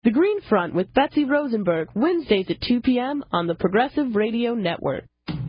The Green Front with Betsy Rosenberg, Wednesdays at 2 p.m. on the Progressive Radio Network.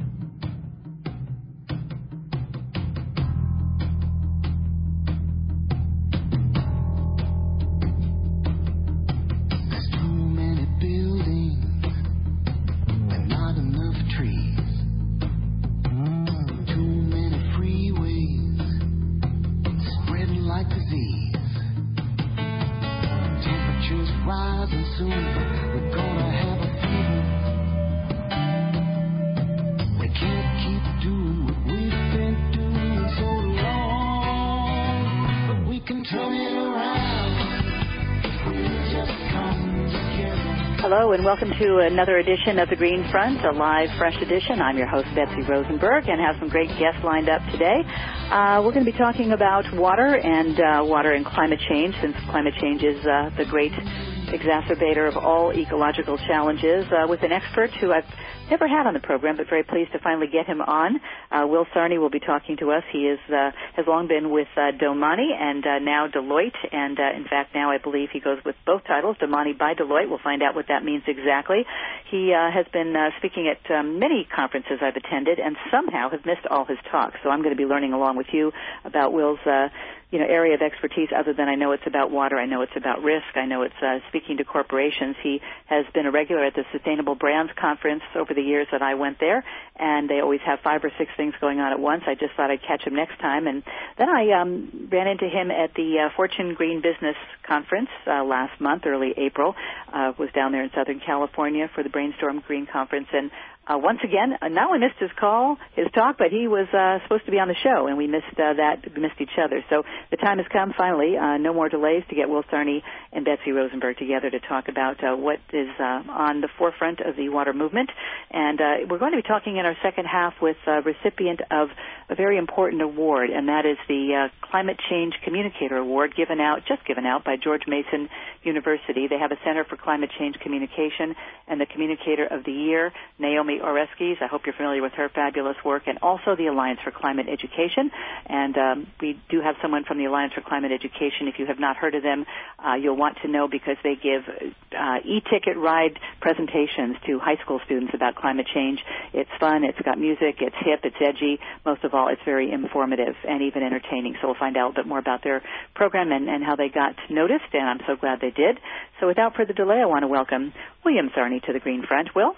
Hello and welcome to another edition of The Green Front, a live, fresh edition. I'm your host, Betsy Rosenberg, and have some great guests lined up today. We're going to be talking about water and climate change, since climate change is the great exacerbator of all ecological challenges, with an expert who I've never had on the program, but very pleased to finally get him on. Will Sarney will be talking to us. He has long been with Domani and now Deloitte, and in fact now I believe he goes with both titles, Domani by Deloitte. We'll find out what that means exactly. He has been speaking at many conferences I've attended and somehow have missed all his talks, so I'm going to be learning along with you about Will's area of expertise, other than I know it's about water, I know it's about risk, I know it's speaking to corporations. He has been a regular at the Sustainable Brands Conference over the years that I went there, and they always have 5 or 6 things going on at once. I just thought I'd catch him next time. And then I ran into him at the Fortune Green Business Conference last month, early April. Was down there in Southern California for the Brainstorm Green Conference, and once again, not only missed his talk, but he was supposed to be on the show, and we missed each other. So the time has come, finally, no more delays, to get Will Sarney and Betsy Rosenberg together to talk about what is on the forefront of the water movement. And we're going to be talking in our second half with a recipient of a very important award, and that is the Climate Change Communicator Award, just given out by George Mason University. They have a Center for Climate Change Communication, and the Communicator of the Year, Naomi Oreskes. I hope you're familiar with her fabulous work, and also the Alliance for Climate Education. And we do have someone from the Alliance for Climate Education. If you have not heard of them, you'll want to know, because they give e-ticket ride presentations to high school students about climate change. It's fun, it's got music, it's hip, it's edgy. Most of all, it's very informative and even entertaining. So we'll find out a bit more about their program and how they got noticed, and I'm so glad they did. So without further delay, I want to welcome William Sarney to the Green Front. Will?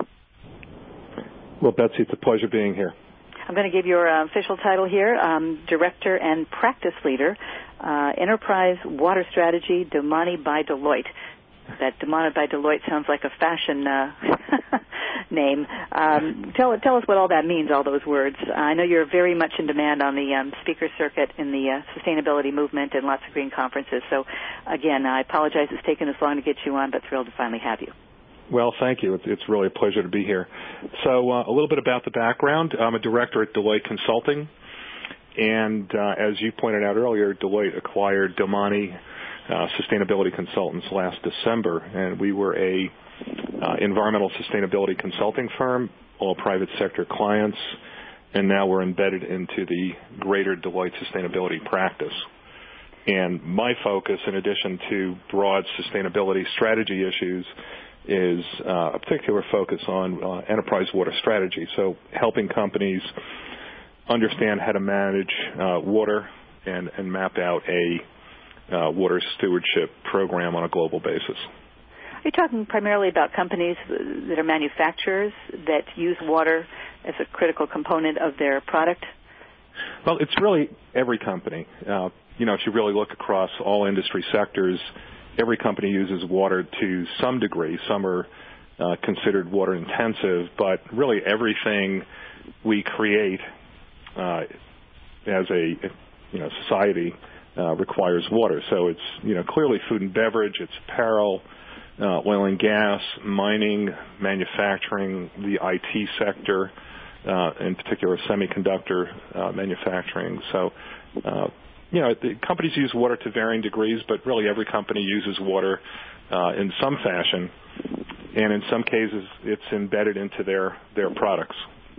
Well, Betsy, it's a pleasure being here. I'm going to give your official title here, Director and Practice Leader, Enterprise Water Strategy, Domani by Deloitte. That Domani by Deloitte sounds like a fashion name. Tell us what all that means, all those words. I know you're very much in demand on the speaker circuit in the sustainability movement and lots of green conferences. So, again, I apologize it's taken this long to get you on, but thrilled to finally have you. Well, thank you. It's really a pleasure to be here. So a little bit about the background. I'm a director at Deloitte Consulting, and as you pointed out earlier, Deloitte acquired Domani Sustainability Consultants last December, and we were a environmental sustainability consulting firm, all private sector clients, and now we're embedded into the greater Deloitte sustainability practice. And my focus, in addition to broad sustainability strategy issues, is a particular focus on enterprise water strategy, so helping companies understand how to manage water and map out a water stewardship program on a global basis. Are you talking primarily about companies that are manufacturers that use water as a critical component of their product? Well, it's really every company. If you really look across all industry sectors, every company uses water to some degree. Some are considered water intensive, but really everything we create as a society requires water. So it's clearly food and beverage, it's apparel, oil and gas, mining, manufacturing, the IT sector, in particular semiconductor manufacturing. So the companies use water to varying degrees, but really every company uses water in some fashion, and in some cases it's embedded into their products.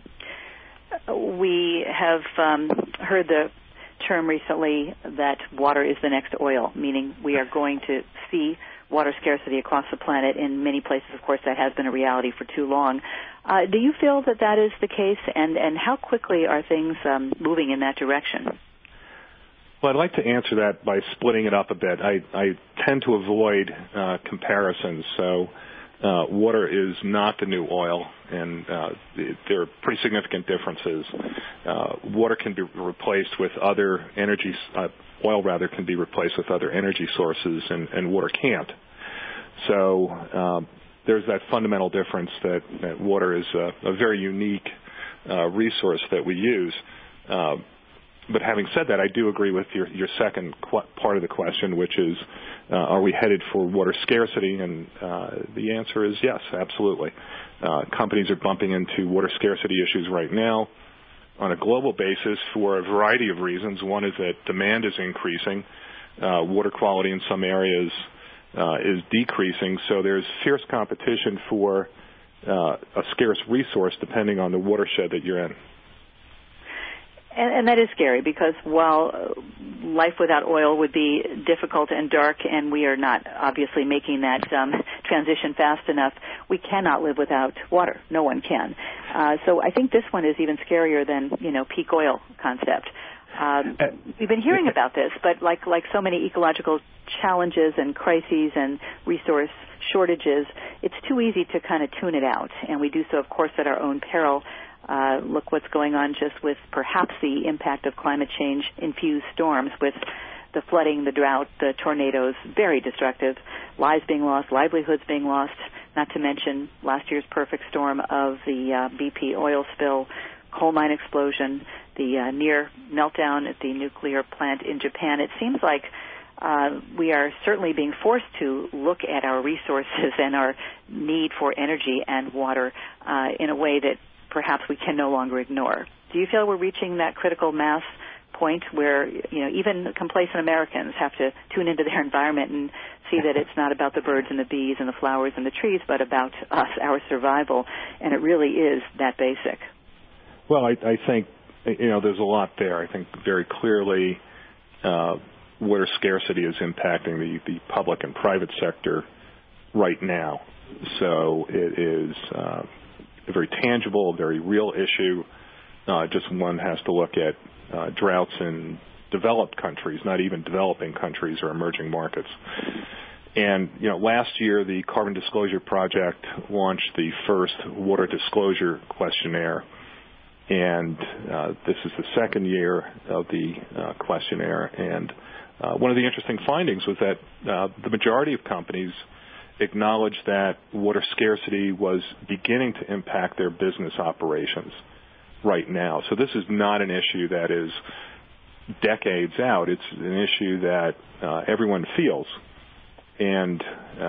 We have heard the term recently that water is the next oil, meaning we are going to see water scarcity across the planet. In many places, of course, that has been a reality for too long. Do you feel that that is the case, and how quickly are things moving in that direction? Well, I'd like to answer that by splitting it up a bit. I tend to avoid comparisons. So water is not the new oil, and there are pretty significant differences. Water can be replaced with other energy, oil rather can be replaced with other energy sources, and water can't. So there's that fundamental difference that water is a very unique resource that we use. But having said that, I do agree with your second part of the question, which is, are we headed for water scarcity? And the answer is yes, absolutely. Companies are bumping into water scarcity issues right now on a global basis for a variety of reasons. One is that demand is increasing. Water quality in some areas is decreasing, so there's fierce competition for a scarce resource depending on the watershed that you're in. And that is scary because while life without oil would be difficult and dark, and we are not obviously making that transition fast enough, we cannot live without water. No one can. So I think this one is even scarier than, peak oil concept. We've been hearing about this, but like so many ecological challenges and crises and resource shortages, it's too easy to kind of tune it out, and we do so, of course, at our own peril. Look what's going on just with perhaps the impact of climate change-infused storms with the flooding, the drought, the tornadoes, very destructive, lives being lost, livelihoods being lost, not to mention last year's perfect storm of the BP oil spill, coal mine explosion, the near meltdown at the nuclear plant in Japan. It seems like we are certainly being forced to look at our resources and our need for energy and water in a way that perhaps we can no longer ignore. Do you feel we're reaching that critical mass point where, even complacent Americans have to tune into their environment and see that it's not about the birds and the bees and the flowers and the trees, but about us, our survival, and it really is that basic? Well, I think, there's a lot there. I think very clearly water scarcity is impacting the public and private sector right now. So it is a very tangible, very real issue. Just one has to look at droughts in developed countries, not even developing countries or emerging markets. And, last year the Carbon Disclosure Project launched the first water disclosure questionnaire. And this is the second year of the questionnaire. And one of the interesting findings was that the majority of companies acknowledged that water scarcity was beginning to impact their business operations right now. So this is not an issue that is decades out. It's an issue that everyone feels. And,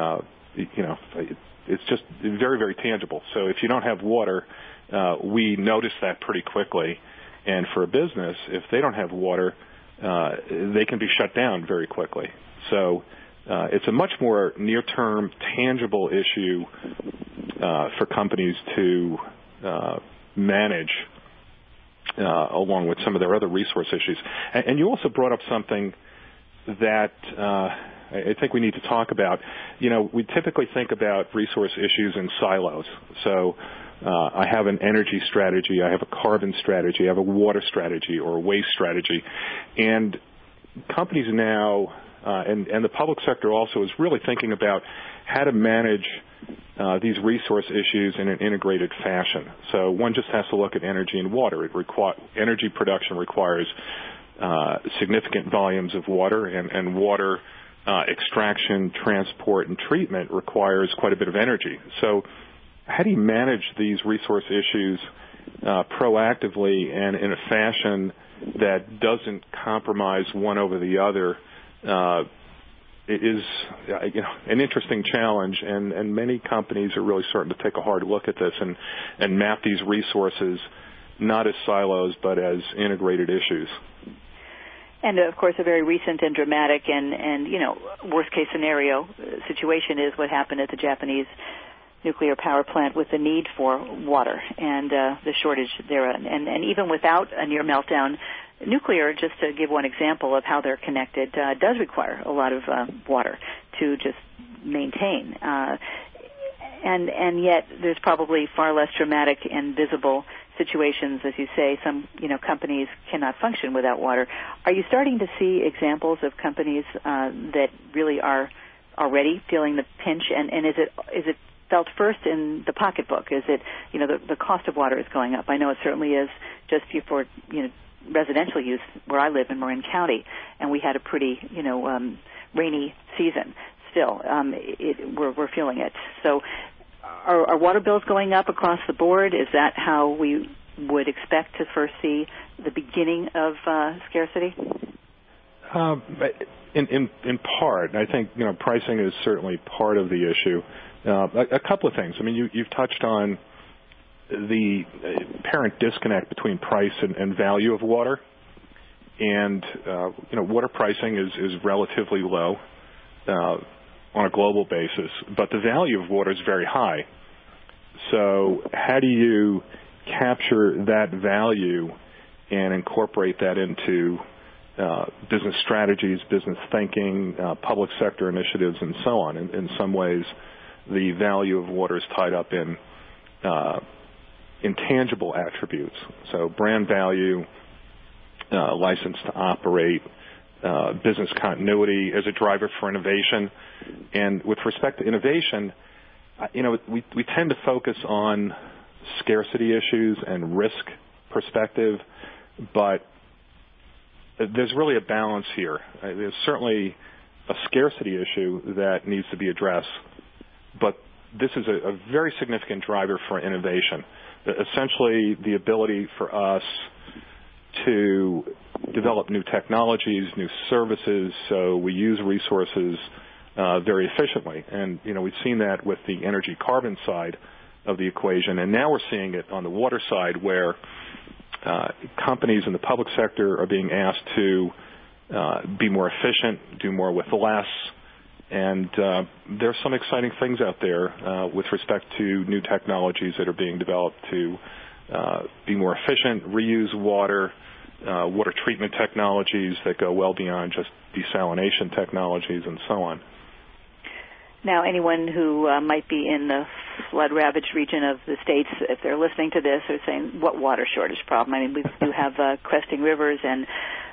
it's just very, very tangible. So if you don't have water, we notice that pretty quickly. And for a business, if they don't have water, they can be shut down very quickly. So it's a much more near-term, tangible issue for companies to manage along with some of their other resource issues. And you also brought up something that I think we need to talk about. We typically think about resource issues in silos. So I have an energy strategy, I have a carbon strategy, I have a water strategy or a waste strategy. And companies now, and the public sector also, is really thinking about how to manage these resource issues in an integrated fashion. So one just has to look at energy and water. Energy production requires significant volumes of water, and water extraction, transport, and treatment requires quite a bit of energy. So how do you manage these resource issues proactively and in a fashion that doesn't compromise one over the other? It is an interesting challenge, and many companies are really starting to take a hard look at this and map these resources not as silos but as integrated issues. And, of course, a very recent and dramatic and worst-case scenario situation is what happened at the Japanese nuclear power plant with the need for water and the shortage there. And even without a near meltdown, nuclear, just to give one example of how they're connected, does require a lot of water to just maintain. And yet there's probably far less dramatic and visible situations, as you say. Some companies cannot function without water. Are you starting to see examples of companies that really are already feeling the pinch? And is it felt first in the pocketbook? Is it the cost of water is going up? I know it certainly is just for residential use where I live in Marin County, and we had a pretty rainy season. Still, we're feeling it. So, are water bills going up across the board? Is that how we would expect to first see the beginning of scarcity? In part, I think pricing is certainly part of the issue. A couple of things. I mean, you've touched on the apparent disconnect between price and value of water, and water pricing is relatively low on a global basis, but the value of water is very high. So how do you capture that value and incorporate that into business strategies, business thinking, public sector initiatives, and so on? In some ways, the value of water is tied up in intangible attributes. So brand value, license to operate, business continuity as a driver for innovation. And with respect to innovation, we tend to focus on scarcity issues and risk perspective, but there's really a balance here. There's certainly a scarcity issue that needs to be addressed, but this is a very significant driver for innovation. Essentially, the ability for us to develop new technologies, new services, so we use resources very efficiently. And, we've seen that with the energy carbon side of the equation, and now we're seeing it on the water side where companies in the public sector are being asked to be more efficient, do more with less, and there's some exciting things out there with respect to new technologies that are being developed to be more efficient, reuse water, water treatment technologies that go well beyond just desalination technologies, and so on. Now, anyone who might be in the flood-ravaged region of the states, if they're listening to this, are saying, what water shortage problem? I mean, we do have cresting rivers and,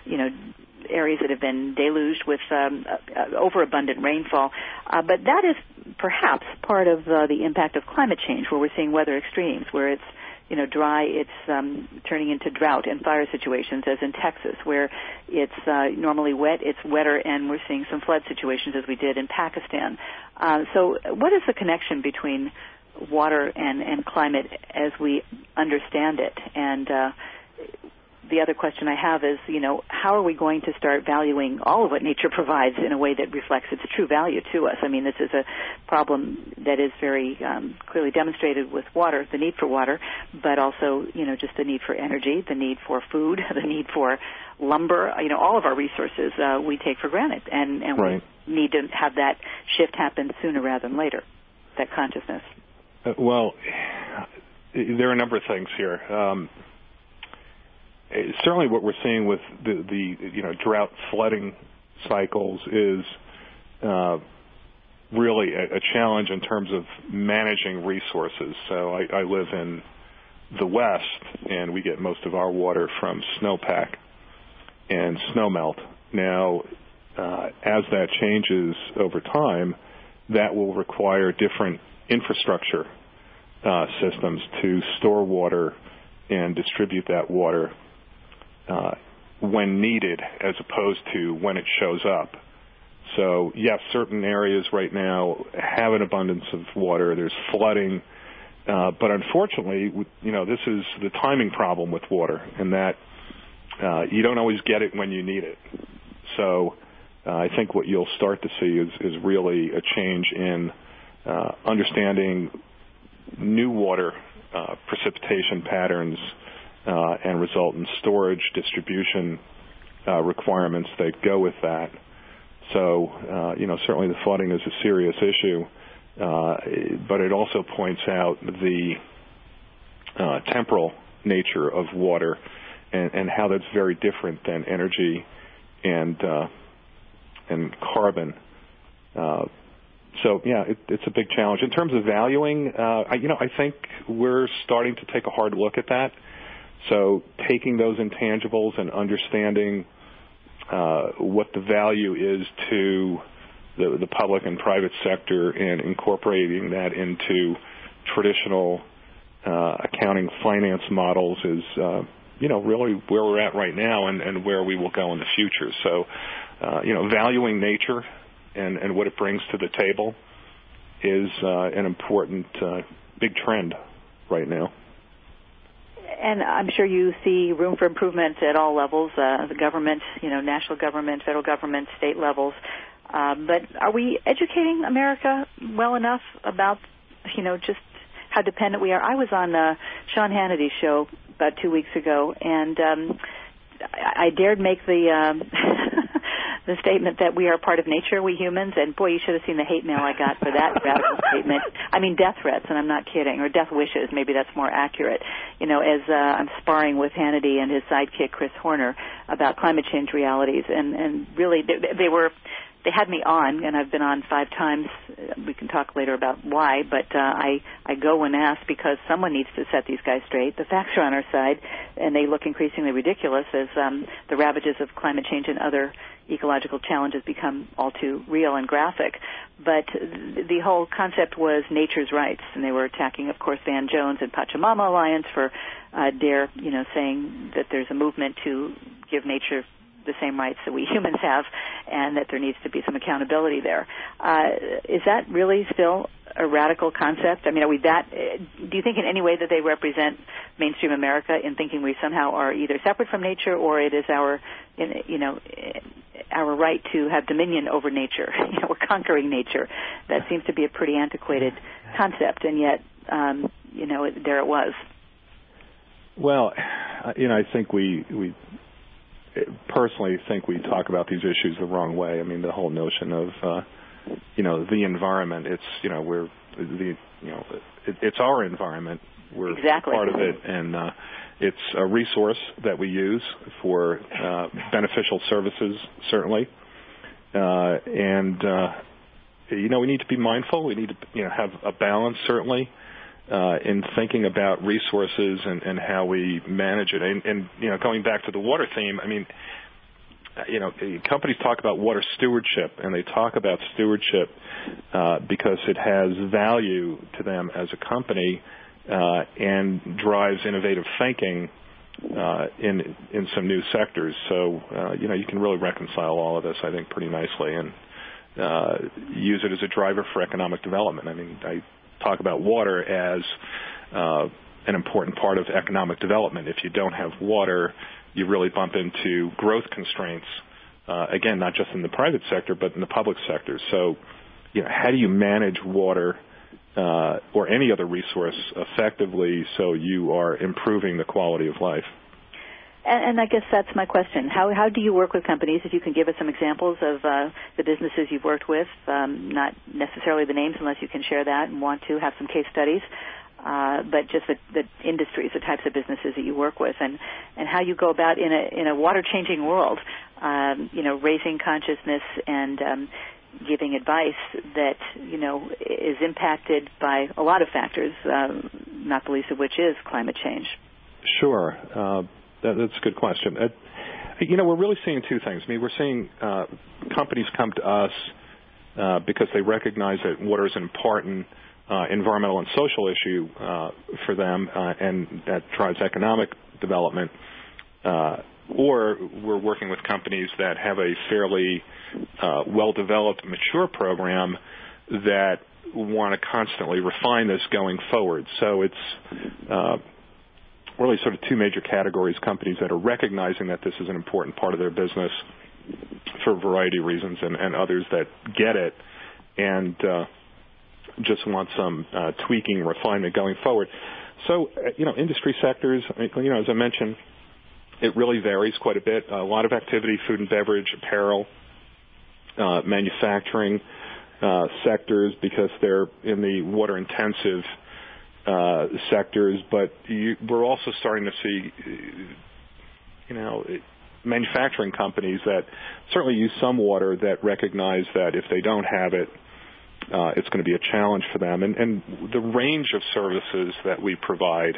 areas that have been deluged with overabundant rainfall. But that is perhaps part of the impact of climate change, where we're seeing weather extremes, where it's dry, it's turning into drought and fire situations, as in Texas, where it's normally wet, it's wetter, and we're seeing some flood situations as we did in Pakistan. So what is the connection between water and climate as we understand it? And the other question I have is, how are we going to start valuing all of what nature provides in a way that reflects its true value to us? I mean, this is a problem that is very clearly demonstrated with water, the need for water, but also, just the need for energy, the need for food, the need for lumber, all of our resources we take for granted. And right. We need to have that shift happen sooner rather than later, that consciousness. Well, there are a number of things here. Certainly what we're seeing with the drought flooding cycles is really a challenge in terms of managing resources. So I live in the West, and we get most of our water from snowpack and snowmelt. Now, as that changes over time, that will require different infrastructure systems to store water and distribute that water when needed as opposed to when it shows up. So, yes, certain areas right now have an abundance of water. There's flooding. But unfortunately, this is the timing problem with water, in that you don't always get it when you need it. So I think what you'll start to see is really a change in understanding new water precipitation patterns and resultant storage, distribution requirements that go with that. So, certainly the flooding is a serious issue, but it also points out the temporal nature of water and how that's very different than energy and carbon. So, yeah, it's a big challenge. In terms of valuing, I think we're starting to take a hard look at that. So taking those intangibles and understanding what the value is to the public and private sector and incorporating that into traditional accounting finance models is, really where we're at right now and where we will go in the future. So, valuing nature and what it brings to the table is an important big trend right now. And I'm sure you see room for improvement at all levels, the government, national government, federal government, state levels. But are we educating America well enough about, just how dependent we are? I was on Sean Hannity's show about 2 weeks ago, and I dared make the the statement that we are part of nature, we humans, and boy, you should have seen the hate mail I got for that radical statement. I mean, death threats, and I'm not kidding, or death wishes, maybe that's more accurate. As I'm sparring with Hannity and his sidekick, Chris Horner, about climate change realities, and really, they had me on, and I've been on 5 times. We can talk later about why, but I go and ask because someone needs to set these guys straight. The facts are on our side, and they look increasingly ridiculous as the ravages of climate change and other ecological challenges become all too real and graphic. But the whole concept was nature's rights, and they were attacking, of course, Van Jones and Pachamama Alliance for DARE, saying that there's a movement to give nature the same rights that we humans have, and that there needs to be some accountability there. Is that really still a radical concept? I mean, do you think in any way that they represent mainstream America in thinking we somehow are either separate from nature, or it is our right to have dominion over nature? We're conquering nature. That seems to be a pretty antiquated concept, and yet, there it was. Well, I think we personally think we talk about these issues the wrong way. I mean, the whole notion of, the environment. It's our environment. We're exactly part of it, and it's a resource that we use for beneficial services, certainly. We need to be mindful. We need to, have a balance, certainly, in thinking about resources and how we manage it. And going back to the water theme, I mean, companies talk about water stewardship, and they talk about stewardship because it has value to them as a company and drives innovative thinking in some new sectors. So, you can really reconcile all of this, I think, pretty nicely and use it as a driver for economic development. I mean, I talk about water as an important part of economic development. If you don't have water, you really bump into growth constraints, again, not just in the private sector, but in the public sector. So, how do you manage water or any other resource effectively so you are improving the quality of life? And I guess that's my question. How do you work with companies? If you can give us some examples of the businesses you've worked with, not necessarily the names unless you can share that and want to have some case studies, but just the industries, the types of businesses that you work with, and how you go about in a water-changing world, raising consciousness and giving advice that, is impacted by a lot of factors, not the least of which is climate change. Sure. That's a good question. We're really seeing 2 things. I mean, we're seeing companies come to us because they recognize that water is an important environmental and social issue for them, and that drives economic development. Or we're working with companies that have a fairly well-developed, mature program that want to constantly refine this going forward. So it's really sort of 2 major categories: companies that are recognizing that this is an important part of their business for a variety of reasons, and others that get it and just want some tweaking, refinement going forward. So, industry sectors, as I mentioned, it really varies quite a bit. A lot of activity, food and beverage, apparel, manufacturing sectors, because they're in the water-intensive sectors, but we're also starting to see, manufacturing companies that certainly use some water that recognize that if they don't have it, it's going to be a challenge for them. And the range of services that we provide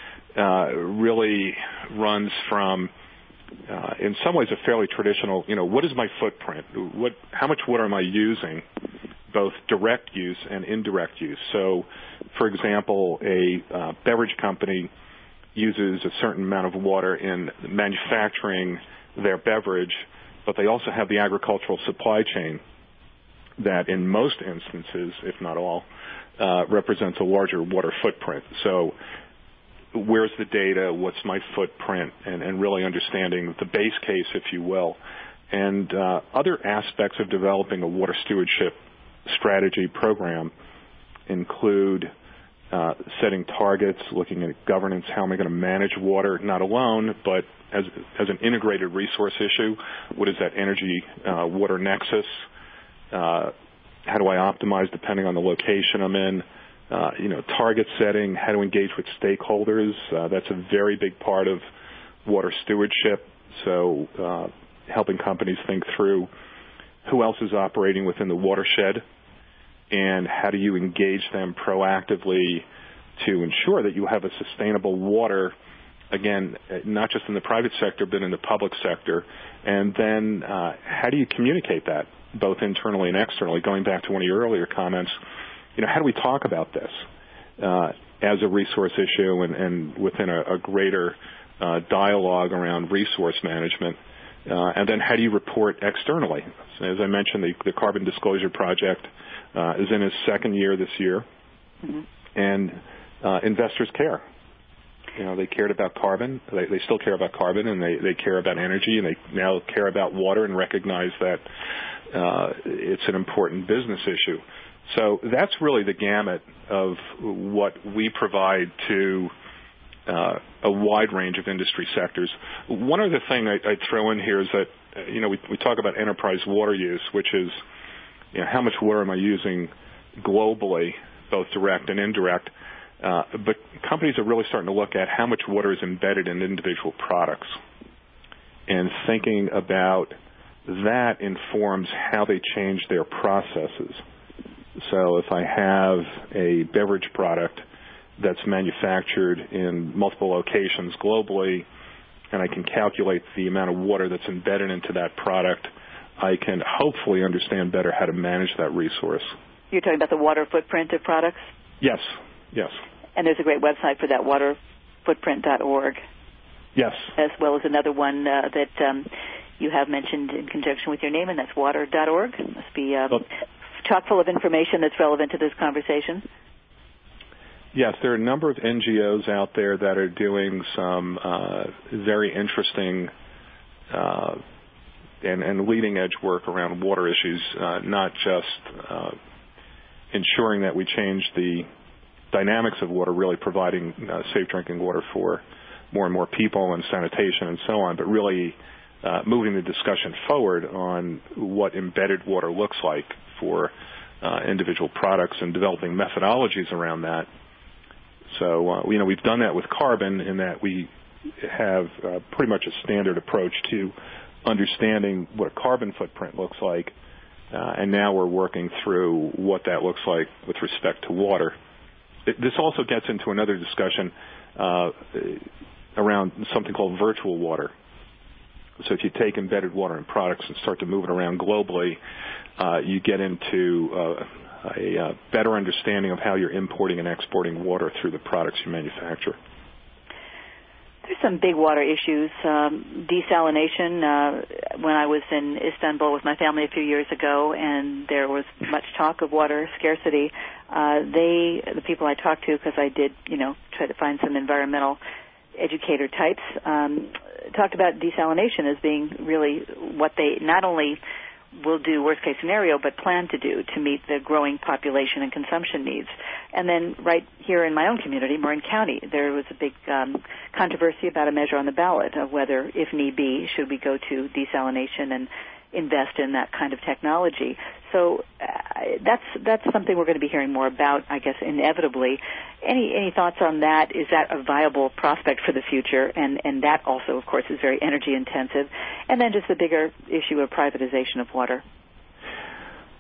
really runs from, in some ways, a fairly traditional, what is my footprint? How much water am I using, both direct use and indirect use? So, for example, a beverage company uses a certain amount of water in manufacturing their beverage, but they also have the agricultural supply chain that in most instances, if not all, represents a larger water footprint. So where's the data, what's my footprint, and really understanding the base case, if you will. And other aspects of developing a water stewardship strategy program include setting targets, looking at governance, how am I going to manage water, not alone, but as an integrated resource issue. What is that energy water nexus? How do I optimize depending on the location I'm in? Target setting, how to engage with stakeholders. That's a very big part of water stewardship. So helping companies think through who else is operating within the watershed and how do you engage them proactively to ensure that you have a sustainable water, again, not just in the private sector, but in the public sector. And then how do you communicate that, both internally and externally? Going back to one of your earlier comments, how do we talk about this as a resource issue and within a greater dialogue around resource management? And then how do you report externally? So as I mentioned, the Carbon Disclosure Project is in its second year this year, and investors care. They cared about carbon. They still care about carbon, and they care about energy, and they now care about water and recognize that it's an important business issue. So that's really the gamut of what we provide to a wide range of industry sectors. One other thing I'd throw in here is that, we talk about enterprise water use, which is, how much water am I using globally, both direct and indirect. But companies are really starting to look at how much water is embedded in individual products. And thinking about that informs how they change their processes. So if I have a beverage product that's manufactured in multiple locations globally, and I can calculate the amount of water that's embedded into that product, I can hopefully understand better how to manage that resource. You're talking about the water footprint of products? Yes. And there's a great website for that, waterfootprint.org. Yes. As well as another one that you have mentioned in conjunction with your name, and that's water.org. It must be chock full of information that's relevant to this conversation. Yes, there are a number of NGOs out there that are doing some very interesting and leading-edge work around water issues, not just ensuring that we change the dynamics of water, really providing safe drinking water for more and more people and sanitation and so on, but really moving the discussion forward on what embedded water looks like for individual products and developing methodologies around that. So, we've done that with carbon in that we have pretty much a standard approach to understanding what a carbon footprint looks like, and now we're working through what that looks like with respect to water. This also gets into another discussion around something called virtual water. So if you take embedded water in products and start to move it around globally, you get into a better understanding of how you're importing and exporting water through the products you manufacture. There's some big water issues. Desalination, when I was in Istanbul with my family a few years ago and there was much talk of water scarcity, the people I talked to, because I did, try to find some environmental educator types, talked about desalination as being really what they not only will do worst case scenario, but plan to do to meet the growing population and consumption needs. And then right here in my own community, Marin County, there was a big controversy about a measure on the ballot of whether, if need be, should we go to desalination and invest in that kind of technology. So that's something we're going to be hearing more about, I guess, inevitably. Any thoughts on that? Is that a viable prospect for the future? And that also, of course, is very energy intensive. And then just the bigger issue of privatization of water.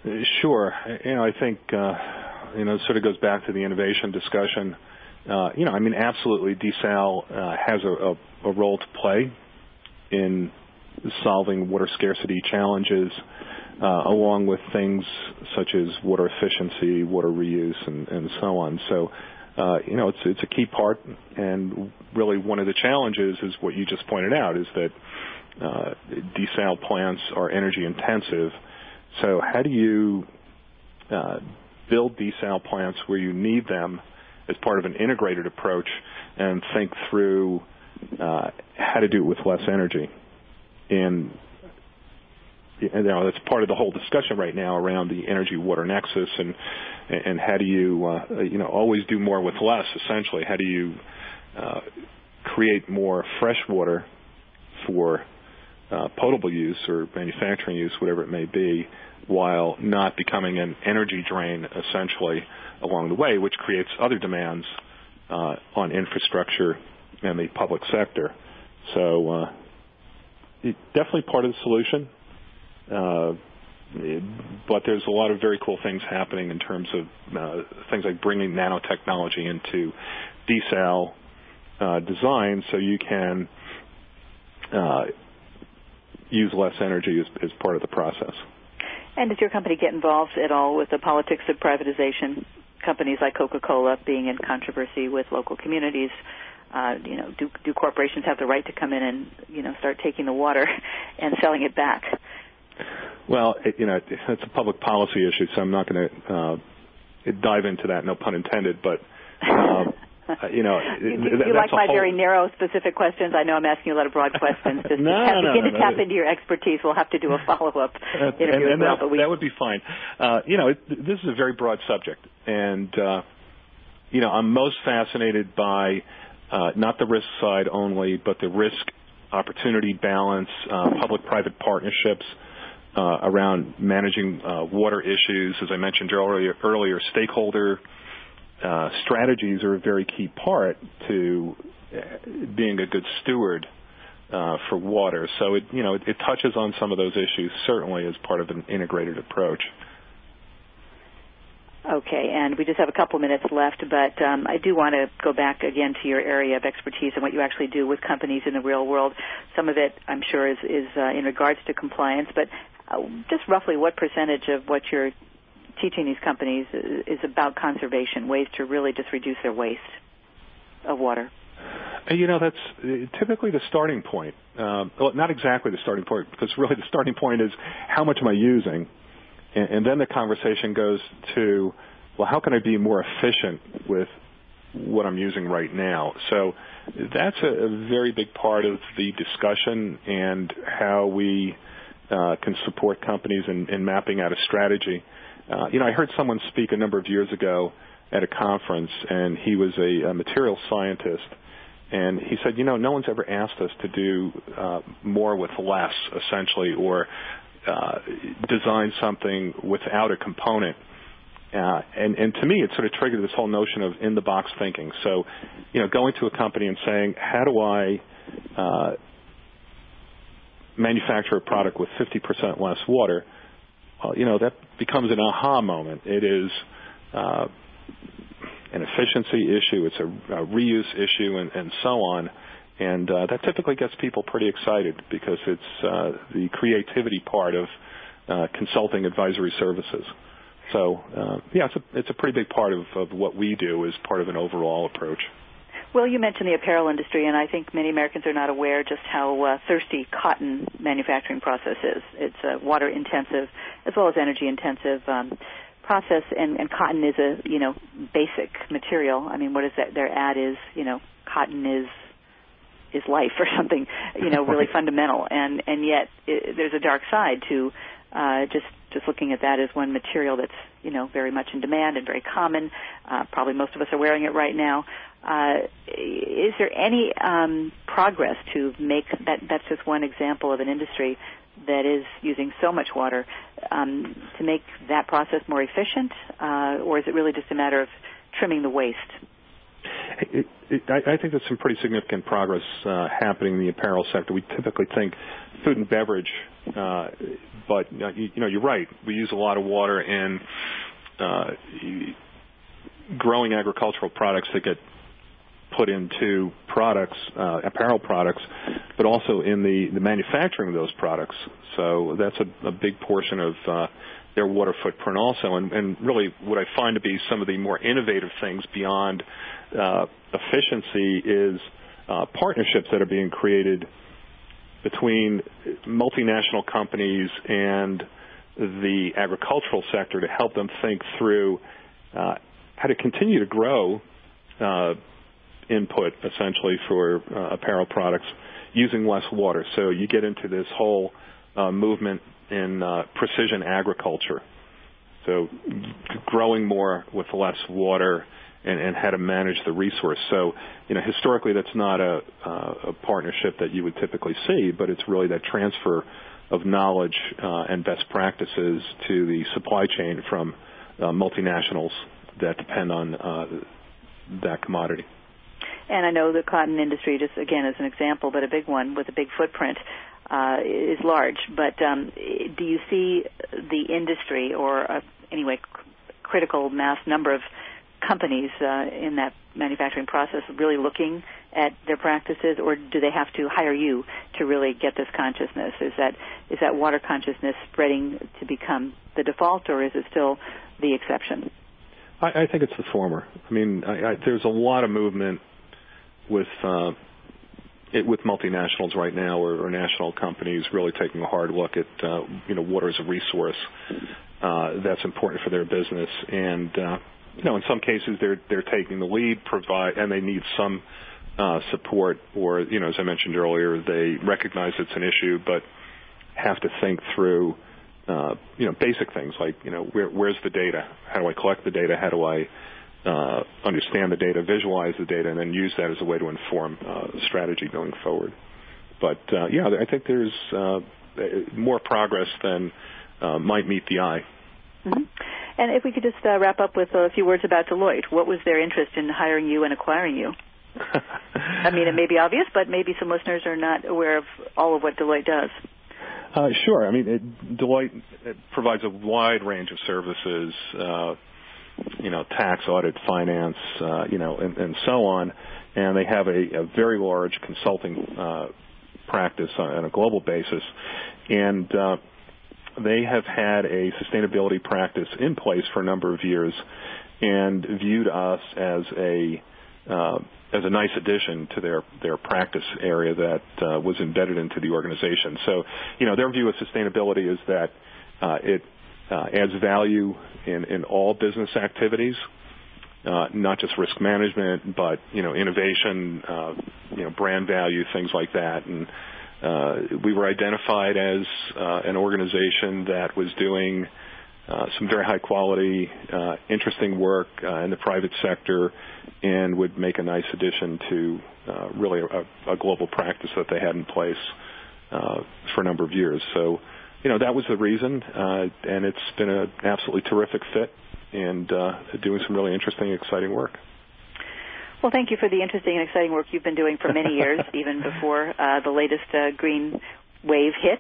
Sure. I think, it sort of goes back to the innovation discussion. Absolutely, desal has a role to play in solving water scarcity challenges, along with things such as water efficiency, water reuse, and so on. So, it's a key part, and really one of the challenges is what you just pointed out, is that desal plants are energy intensive. So how do you build desal plants where you need them as part of an integrated approach and think through how to do it with less energy? And that's part of the whole discussion right now around the energy-water nexus, and how do you always do more with less. Essentially, how do you create more fresh water for potable use or manufacturing use, whatever it may be, while not becoming an energy drain, essentially, along the way, which creates other demands on infrastructure and the public sector. So definitely part of the solution, but there's a lot of very cool things happening in terms of things like bringing nanotechnology into desal design, so you can use less energy as part of the process. And does your company get involved at all with the politics of privatization? Companies like Coca-Cola being in controversy with local communities. Do corporations have the right to come in and start taking the water and selling it back? Well, it's a public policy issue, so I'm not going to dive into that. No pun intended, but. You like my very narrow, specific questions. I know I'm asking you a lot of broad questions. Just begin to tap into your expertise. We'll have to do a follow-up interview as well. That would be fine. This is a very broad subject, and I'm most fascinated by not the risk side only, but the risk-opportunity balance, public-private partnerships around managing water issues. As I mentioned earlier, stakeholder strategies are a very key part to being a good steward for water. So it touches on some of those issues, certainly, as part of an integrated approach. Okay, and we just have a couple minutes left, but I do want to go back again to your area of expertise and what you actually do with companies in the real world. Some of it, I'm sure, is in regards to compliance, but just roughly what percentage of what you're teaching these companies is about conservation, ways to really just reduce their waste of water? That's typically the starting point. Well, not exactly the starting point, because really the starting point is how much am I using? And then the conversation goes to, well, how can I be more efficient with what I'm using right now? So that's a very big part of the discussion and how we can support companies in mapping out a strategy. I heard someone speak a number of years ago at a conference, and he was a material scientist, and he said, no one's ever asked us to do more with less, essentially, or design something without a component. And to me, it sort of triggered this whole notion of in-the-box thinking. So, going to a company and saying, how do I manufacture a product with 50% less water? Well, that becomes an aha moment. It is an efficiency issue. It's a reuse issue, and so on. And that typically gets people pretty excited because it's the creativity part of consulting advisory services. So, it's a pretty big part of what we do as part of an overall approach. Well, you mentioned the apparel industry, and I think many Americans are not aware just how thirsty cotton manufacturing process is. It's a water-intensive as well as energy-intensive process, and cotton is a, basic material. I mean, what is that? Their ad is, cotton is life or something, really fundamental. And yet there's a dark side to just looking at that as one material that's, very much in demand and very common. Probably most of us are wearing it right now. Is there any progress to make that? That's just one example of an industry that is using so much water to make that process more efficient, or is it really just a matter of trimming the waste? I think there's some pretty significant progress happening in the apparel sector. We typically think food and beverage, but you're right. We use a lot of water in growing agricultural products that get put into products, apparel products, but also in the manufacturing of those products. So that's a big portion of their water footprint also. And really what I find to be some of the more innovative things beyond efficiency is partnerships that are being created between multinational companies and the agricultural sector to help them think through how to continue to grow input, essentially, for apparel products using less water. So you get into this whole movement in precision agriculture. So growing more with less water and how to manage the resource. So, historically that's not a partnership that you would typically see, but it's really that transfer of knowledge and best practices to the supply chain from multinationals that depend on that commodity. And I know the cotton industry, just again as an example, but a big one with a big footprint, is large. But do you see the industry or anyway critical mass number of companies in that manufacturing process really looking at their practices, or do they have to hire you to really get this consciousness? Is that water consciousness spreading to become the default, or is it still the exception? I think it's the former. I mean, there's a lot of movement with multinationals right now, or national companies really taking a hard look at water as a resource that's important for their business, and in some cases they're taking the lead, and they need some support, or as I mentioned earlier, they recognize it's an issue, but have to think through basic things like where's the data? How do I collect the data? How do I understand the data, visualize the data, and then use that as a way to inform strategy going forward? But I think there's more progress than might meet the eye. Mm-hmm. And if we could just wrap up with a few words about Deloitte. What was their interest in hiring you and acquiring you? I mean, it may be obvious, but maybe some listeners are not aware of all of what Deloitte does. Sure. I mean, Deloitte provides a wide range of services, tax, audit, finance, and so on. And they have a very large consulting practice on a global basis. And they have had a sustainability practice in place for a number of years and viewed us as a nice addition to their practice area that was embedded into the organization. So, their view of sustainability is that it adds value in all business activities, not just risk management, but, innovation, brand value, things like that. And we were identified as an organization that was doing some very high quality, interesting work in the private sector, and would make a nice addition to really a global practice that they had in place for a number of years. So, that was the reason, and it's been an absolutely terrific fit, and doing some really interesting, exciting work. Well, thank you for the interesting and exciting work you've been doing for many years, even before the latest green wave hit.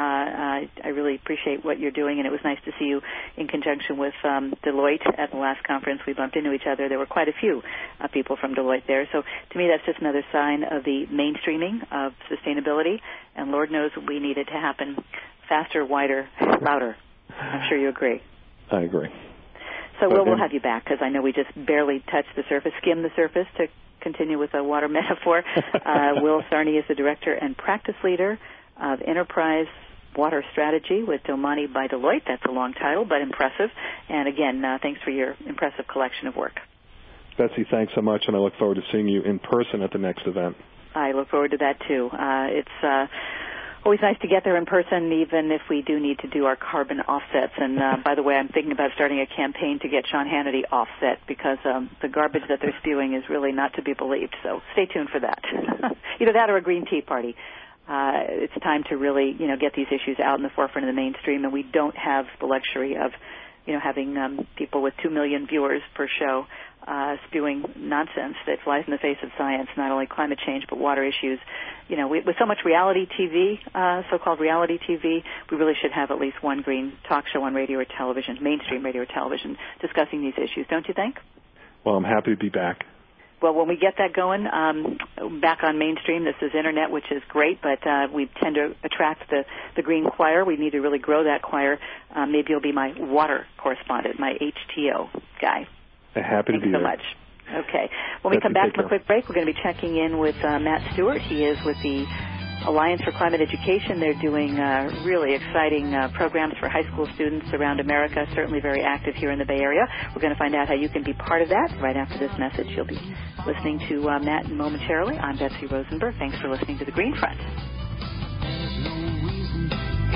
I really appreciate what you're doing, and it was nice to see you in conjunction with Deloitte at the last conference. We bumped into each other. There were quite a few people from Deloitte there. So to me, that's just another sign of the mainstreaming of sustainability, and Lord knows we need it to happen faster, wider, louder. I'm sure you agree. I agree. So we'll have you back, because I know we just barely touched the surface, skimmed the surface, to continue with a water metaphor. Will Sarney is the director and practice leader of Enterprise Water Strategy with Domani by Deloitte. That's a long title, but impressive. And again, thanks for your impressive collection of work. Betsy, thanks so much, and I look forward to seeing you in person at the next event. I look forward to that, too. It's always nice to get there in person, even if we do need to do our carbon offsets. And by the way, I'm thinking about starting a campaign to get Sean Hannity offset, because the garbage that they're spewing is really not to be believed. So stay tuned for that. Either that or a Green Tea Party. It's time to really, get these issues out in the forefront of the mainstream, and we don't have the luxury of, having people with 2 million viewers per show spewing nonsense that flies in the face of science, not only climate change but water issues. You know, with so much reality TV, so-called reality TV, we really should have at least one green talk show on radio or television, mainstream radio or television, discussing these issues, don't you think? Well, I'm happy to be back. Well, when we get that going, back on mainstream, this is Internet, which is great, but we tend to attract the green choir. We need to really grow that choir. Maybe you'll be my water correspondent, my HTO guy. Happy to be here. Thanks so much. Okay. When we come back from a quick break, we're going to be checking in with Matt Stewart. He is with the Alliance for Climate Education. They're doing really exciting programs for high school students around America, certainly very active here in the Bay Area. We're going to find out how you can be part of that right after this message. You'll be listening to Matt momentarily. I'm Betsy Rosenberg. Thanks for listening to The Green Front. There's no reason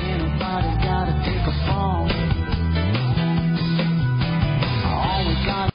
anybody's gotta take a fall. All we got